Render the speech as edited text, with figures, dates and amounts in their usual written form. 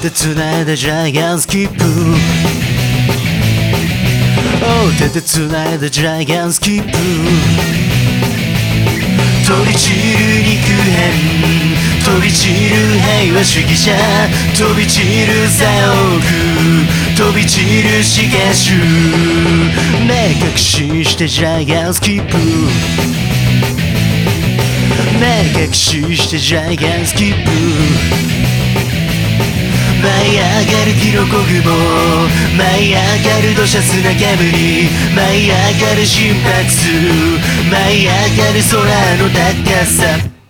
で繋いだジャイアンスキップ手で繋いだジャイアンスキップ飛び散る肉片飛び散る平和主義者飛び散る左翼飛び散る死刑囚目隠ししてジャイアンスキップ目隠ししてジャイアンスキップ舞い上がるキノコ雲舞い上がる土砂砂煙舞い上がる心拍数舞い上がる空の高さ